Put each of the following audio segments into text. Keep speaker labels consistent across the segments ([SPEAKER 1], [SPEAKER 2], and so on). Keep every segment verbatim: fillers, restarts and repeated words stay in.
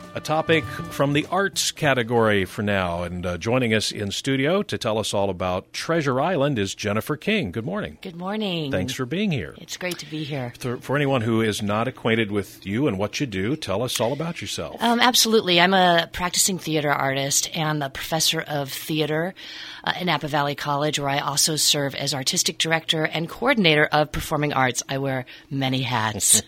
[SPEAKER 1] A topic from the arts category for now. And uh, joining us in studio to tell us all about Treasure Island is Jennifer King. Good morning.
[SPEAKER 2] Good morning.
[SPEAKER 1] Thanks for being here.
[SPEAKER 2] It's great to be here.
[SPEAKER 1] For, for anyone who is not acquainted with you and what you do, tell us all about yourself.
[SPEAKER 2] Um, absolutely. I'm a practicing theater artist and a professor of theater uh, in Napa Valley College, where I also serve as artistic director and coordinator of performing arts. I wear many hats.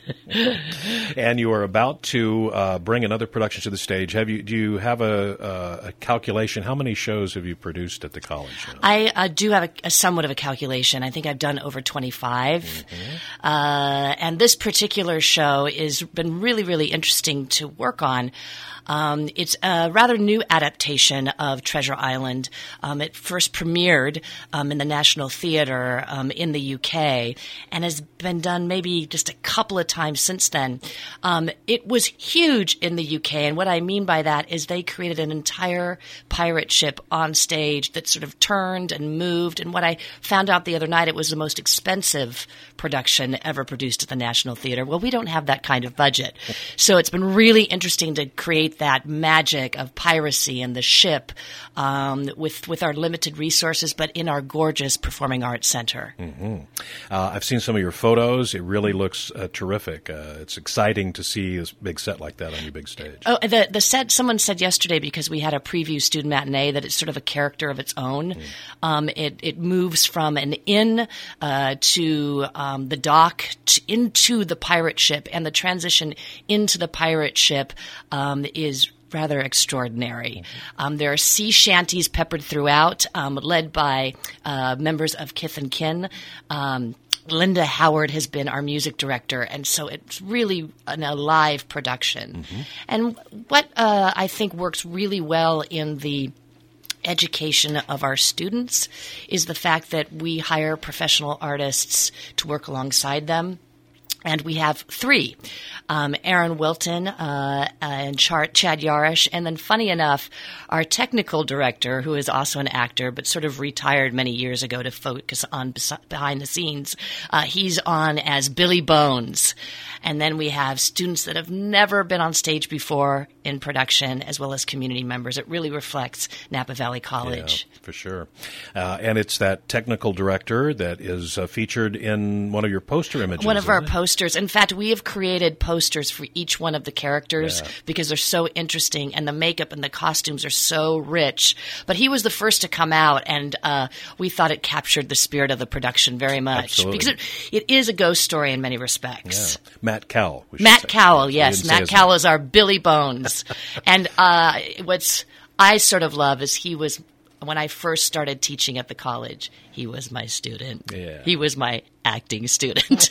[SPEAKER 1] And you are about to uh, bring another production to the stage. Have you? Do you have a, a, a calculation? How many shows have you produced at the college now?
[SPEAKER 2] I uh, do have a, a somewhat of a calculation. I think I've done over twenty-five. Mm-hmm. Uh, and this particular show has been really, really interesting to work on. Um, it's a rather new adaptation of Treasure Island. Um, it first premiered um, in the National Theatre um, in the U K and has been done maybe just a couple of times since then. Um, it was huge in the U K, and what I mean by that is they created an entire pirate ship on stage that sort of turned and moved, and what I found out the other night, it was the most expensive production ever produced at the National Theatre. Well, we don't have that kind of budget. So it's been really interesting to create that magic of piracy and the ship um, with with our limited resources, but in our gorgeous Performing Arts Center.
[SPEAKER 1] Mm-hmm. Uh, I've seen some of your photos. It really looks uh, terrific. Uh, it's exciting to see this big set like that on your big stage.
[SPEAKER 2] Oh, the the set. Someone said yesterday, because we had a preview student matinee, that it's sort of a character of its own. Mm. Um, it it moves from an inn uh, to um, the dock to, into the pirate ship, and the transition into the pirate ship um, is rather extraordinary. Mm-hmm. Um, there are sea shanties peppered throughout, um, led by uh, members of Kith and Kin. Um, Linda Howard has been our music director, and so it's really an alive production. Mm-hmm. And what uh, I think works really well in the education of our students is the fact that we hire professional artists to work alongside them. And we have three, um, Aaron Wilton uh, and Char- Chad Yarish. And then funny enough, our technical director, who is also an actor but sort of retired many years ago to focus on bes- behind the scenes, uh, he's on as Billy Bones. And then we have students that have never been on stage before in production, as well as community members. It really reflects Napa Valley College.
[SPEAKER 1] Yeah, for sure. Uh, and it's that technical director that is uh, featured in one of your poster images.
[SPEAKER 2] One of our
[SPEAKER 1] it?
[SPEAKER 2] posters. In fact, we have created posters for each one of the characters yeah. because they're so interesting, and the makeup and the costumes are so rich. But he was the first to come out, and uh, we thought it captured the spirit of the production very much.
[SPEAKER 1] Absolutely.
[SPEAKER 2] Because it, it is a ghost story in many respects.
[SPEAKER 1] Yeah. Matt Cowell.
[SPEAKER 2] Matt
[SPEAKER 1] say.
[SPEAKER 2] Cowell, yes. Matt Cowell is our Billy Bones. And uh, what's I sort of love is he was, when I first started teaching at the college, he was my student.
[SPEAKER 1] Yeah.
[SPEAKER 2] He was my acting student.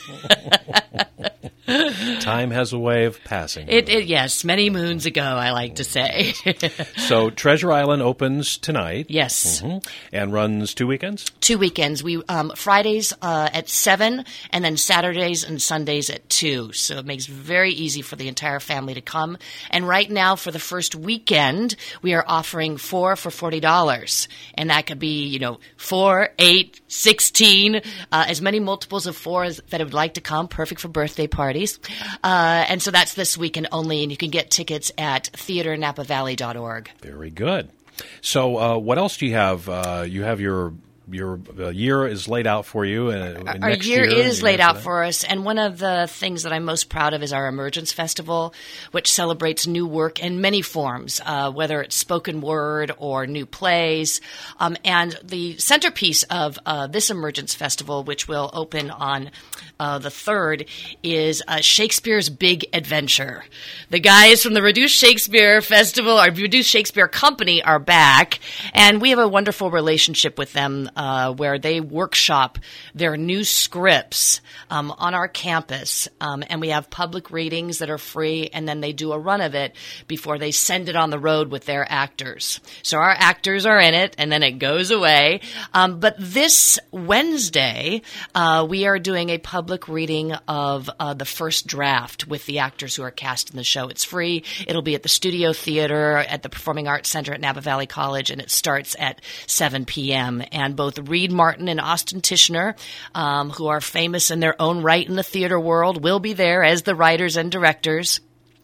[SPEAKER 1] Time has a way of passing.
[SPEAKER 2] It, it yes, many moons ago, I like to say.
[SPEAKER 1] So Treasure Island opens tonight.
[SPEAKER 2] Yes.
[SPEAKER 1] Mm-hmm. And runs two weekends?
[SPEAKER 2] Two weekends. We um, Fridays uh, at seven, and then Saturdays and Sundays at two. So it makes it very easy for the entire family to come. And right now, for the first weekend, we are offering four for forty dollars. And that could be, you know, four, eight, sixteen, uh, as many multiples of four as, that would like to come, perfect for birthday parties. Uh, and so that's this weekend only, and you can get tickets at theater napa valley dot org.
[SPEAKER 1] Very good. So uh, what else do you have? Uh, you have your... Your uh, year is laid out for you. Uh,
[SPEAKER 2] our
[SPEAKER 1] next
[SPEAKER 2] year,
[SPEAKER 1] year
[SPEAKER 2] is laid out for us, and one of the things that I'm most proud of is our Emergence Festival, which celebrates new work in many forms, uh, whether it's spoken word or new plays. Um, and the centerpiece of uh, this Emergence Festival, which will open on uh, the third, is uh, Shakespeare's Big Adventure. The guys from the Reduced Shakespeare Festival, our Reduced Shakespeare Company, are back, and we have a wonderful relationship with them. Uh, where they workshop their new scripts um, on our campus. Um, and we have public readings that are free, and then they do a run of it before they send it on the road with their actors. So our actors are in it, and then it goes away. Um, but this Wednesday, uh, we are doing a public reading of uh, the first draft with the actors who are cast in the show. It's free. It'll be at the Studio Theater at the Performing Arts Center at Napa Valley College, and it starts at seven p.m. And both Reed Martin and Austin Tishner, um, who are famous in their own right in the theater world, will be there as the writers and directors.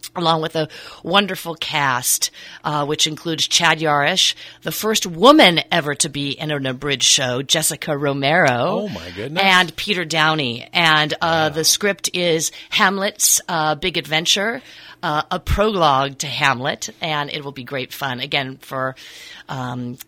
[SPEAKER 2] along with a wonderful cast, uh, which includes Chad Yarish, the first woman ever to be in an abridged show, Jessica Romero.
[SPEAKER 1] Oh, my goodness.
[SPEAKER 2] And Peter Downey. And uh, wow. the script is Hamlet's uh, Big Adventure, uh, a prologue to Hamlet, and it will be great fun. Again, for... Um,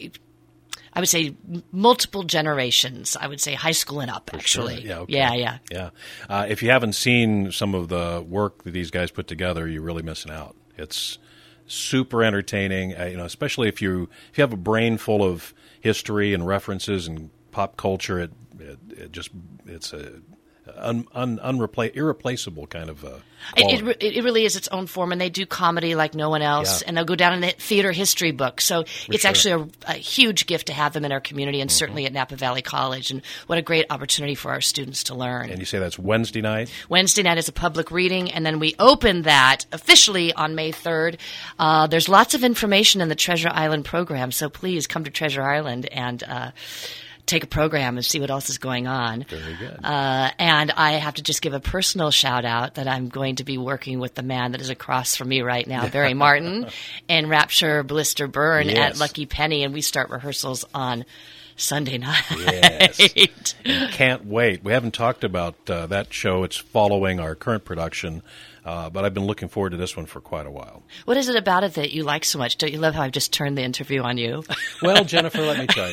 [SPEAKER 2] I would say multiple generations. I would say high school and up,
[SPEAKER 1] For
[SPEAKER 2] actually.
[SPEAKER 1] Sure. Yeah, okay.
[SPEAKER 2] yeah, yeah.
[SPEAKER 1] Yeah. Uh, if you haven't seen some of the work that these guys put together, you're really missing out. It's super entertaining. Uh, you know, especially if you if you have a brain full of history and references and pop culture. It it, it just it's a un, un, unrepla- irreplaceable kind of. Uh,
[SPEAKER 2] It, it, it really is its own form, and they do comedy like no one else,
[SPEAKER 1] Yeah.
[SPEAKER 2] and they'll go down in the theater history book. So
[SPEAKER 1] For
[SPEAKER 2] it's
[SPEAKER 1] sure.
[SPEAKER 2] actually a, a huge gift to have them in our community, and
[SPEAKER 1] Mm-hmm.
[SPEAKER 2] certainly at Napa Valley College. And what a great opportunity for our students to learn.
[SPEAKER 1] And you say that's Wednesday night?
[SPEAKER 2] Wednesday night is a public reading, and then we open that officially on May third. Uh, there's lots of information in the Treasure Island program, so please come to Treasure Island and uh, take a program and see what else is going on.
[SPEAKER 1] Very good.
[SPEAKER 2] Uh, and I have to just give a personal shout out that I'm going to be working with the man that is across from me right now, Barry Martin, in Rapture, Blister, Burn
[SPEAKER 1] Yes.
[SPEAKER 2] at Lucky Penny, and we start rehearsals on Sunday night.
[SPEAKER 1] Yes. Can't wait. We haven't talked about uh, that show. It's following our current production, uh, but I've been looking forward to this one for quite a while.
[SPEAKER 2] What is it about it that you like so much? Don't you love how I've just turned the interview on you?
[SPEAKER 1] Well, Jennifer, let me tell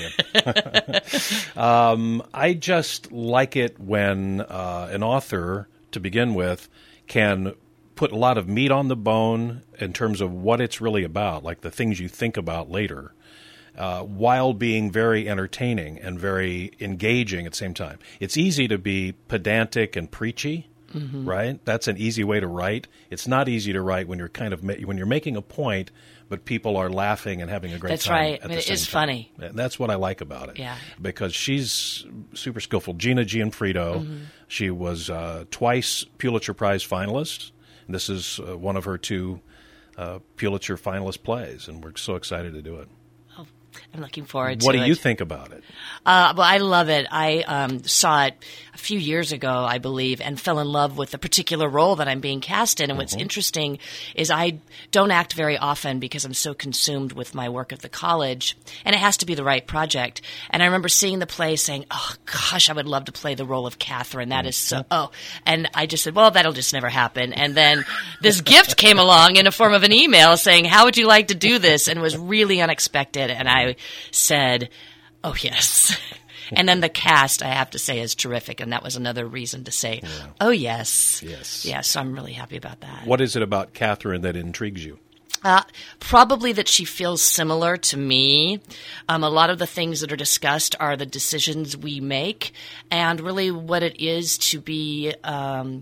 [SPEAKER 1] you. um, I just like it when uh, an author, to begin with, can put a lot of meat on the bone in terms of what it's really about, like the things you think about later. Uh, while being very entertaining and very engaging at the same time. It's easy to be pedantic and preachy, mm-hmm. right? That's an easy way to write. It's not easy to write when you're kind of ma- when you're making a point, but people are laughing and having a great
[SPEAKER 2] That's
[SPEAKER 1] time.
[SPEAKER 2] right.
[SPEAKER 1] At
[SPEAKER 2] I mean,
[SPEAKER 1] the
[SPEAKER 2] it
[SPEAKER 1] same
[SPEAKER 2] is
[SPEAKER 1] time.
[SPEAKER 2] funny.
[SPEAKER 1] And that's what I like about it.
[SPEAKER 2] Yeah.
[SPEAKER 1] Because she's super skillful. Gina Gianfrido, mm-hmm. she was uh, twice Pulitzer Prize finalist. And this is uh, one of her two uh, Pulitzer finalist plays, and we're so excited to do it.
[SPEAKER 2] I'm looking forward
[SPEAKER 1] What
[SPEAKER 2] to it.
[SPEAKER 1] do you think about it?
[SPEAKER 2] Uh, well, I love it. I um, saw it a few years ago, I believe, and fell in love with the particular role that I'm being cast in. And what's mm-hmm. interesting is I don't act very often because I'm so consumed with my work at the college, and it has to be the right project. And I remember seeing the play saying, oh, gosh, I would love to play the role of Catherine. That mm-hmm. is so, oh. And I just said, well, that'll just never happen. And then this gift came along in the form of an email saying, how would you like to do this? And it was really unexpected. And I said, oh, yes. And then the cast, I have to say, is terrific. And that was another reason to say, yeah. oh, yes.
[SPEAKER 1] Yes.
[SPEAKER 2] Yes, so I'm really happy about that.
[SPEAKER 1] What is it about Catherine that intrigues you?
[SPEAKER 2] Uh, probably that she feels similar to me. Um, a lot of the things that are discussed are the decisions we make and really what it is to be um,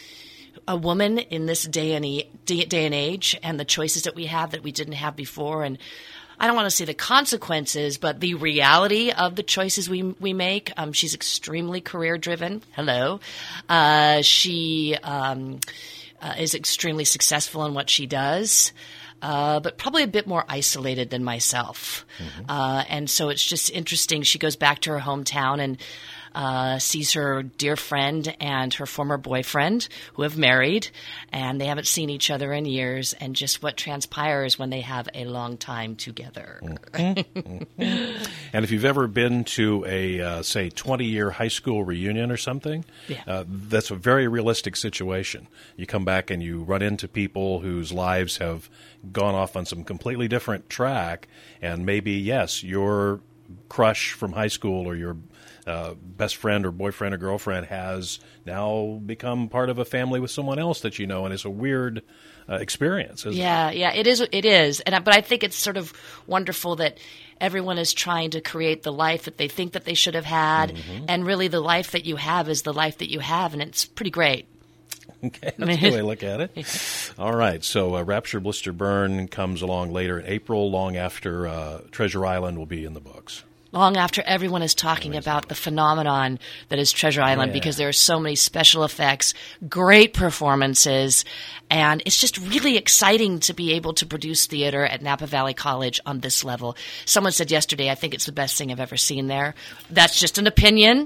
[SPEAKER 2] a woman in this day and, e- day and age and the choices that we have that we didn't have before. And I don't want to say the consequences, but the reality of the choices we we make. Um, she's extremely career-driven. Hello. Uh, she um, uh, is extremely successful in what she does. Uh, but probably a bit more isolated than myself. Mm-hmm. Uh, and so it's just interesting. She goes back to her hometown and uh, sees her dear friend and her former boyfriend who have married, and they haven't seen each other in years, and just what transpires when they have a long time together.
[SPEAKER 1] Mm-hmm. Mm-hmm. And if you've ever been to a, uh, say, twenty-year high school reunion or something,
[SPEAKER 2] yeah.
[SPEAKER 1] uh, that's a very realistic situation. You come back and you run into people whose lives have gone off on some completely different track, and maybe, yes, your crush from high school or your uh, best friend or boyfriend or girlfriend has now become part of a family with someone else that you know, and it's a weird uh, experience, isn't
[SPEAKER 2] yeah,
[SPEAKER 1] it?
[SPEAKER 2] Yeah, it is. It is. And I, but I think it's sort of wonderful that everyone is trying to create the life that they think that they should have had, mm-hmm. and really the life that you have is the life that you have, and it's pretty great.
[SPEAKER 1] Okay, that's a good way to look at it. All right, so uh, Rapture, Blister, Burn comes along later in April, long after uh, Treasure Island will be in the books.
[SPEAKER 2] Long after everyone is talking about the phenomenon that is Treasure Island,
[SPEAKER 1] yeah.
[SPEAKER 2] because there are so many special effects, great performances, and it's just really exciting to be able to produce theater at Napa Valley College on this level. Someone said yesterday, I think it's the best thing I've ever seen there. That's just an opinion.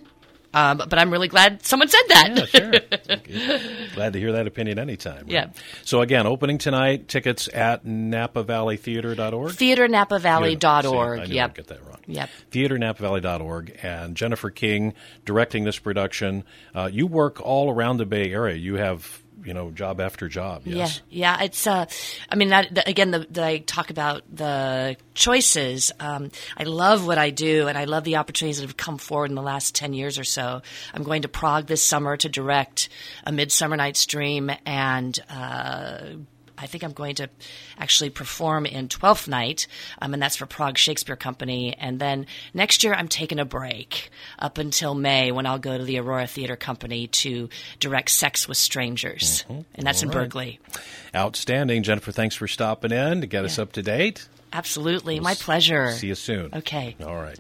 [SPEAKER 2] Um, but I'm really glad someone said that.
[SPEAKER 1] Yeah, sure. Okay. Glad to hear that opinion anytime. Right?
[SPEAKER 2] Yeah.
[SPEAKER 1] So again, opening tonight, tickets at napa valley theater dot org.
[SPEAKER 2] theater napa valley dot org.
[SPEAKER 1] See, I knew
[SPEAKER 2] Yep.
[SPEAKER 1] I'd get that wrong.
[SPEAKER 2] Yep.
[SPEAKER 1] theater napa valley dot org. And Jennifer King directing this production. Uh, you work all around the Bay Area. You have, you know, job after job. Yes.
[SPEAKER 2] Yeah, yeah. It's. Uh, I mean, that, the, again, the, the, I talk about the choices. Um, I love what I do, and I love the opportunities that have come forward in the last ten years or so. I'm going to Prague this summer to direct A Midsummer Night's Dream, and uh, I think I'm going to actually perform in Twelfth Night, um, and that's for Prague Shakespeare Company. And then next year I'm taking a break up until May when I'll go to the Aurora Theater Company to direct Sex with Strangers, mm-hmm. and that's
[SPEAKER 1] All
[SPEAKER 2] in
[SPEAKER 1] right.
[SPEAKER 2] Berkeley.
[SPEAKER 1] Outstanding. Jennifer, thanks for stopping in to get yeah. us up to date.
[SPEAKER 2] Absolutely.
[SPEAKER 1] We'll
[SPEAKER 2] My pleasure.
[SPEAKER 1] See you soon.
[SPEAKER 2] Okay.
[SPEAKER 1] All right.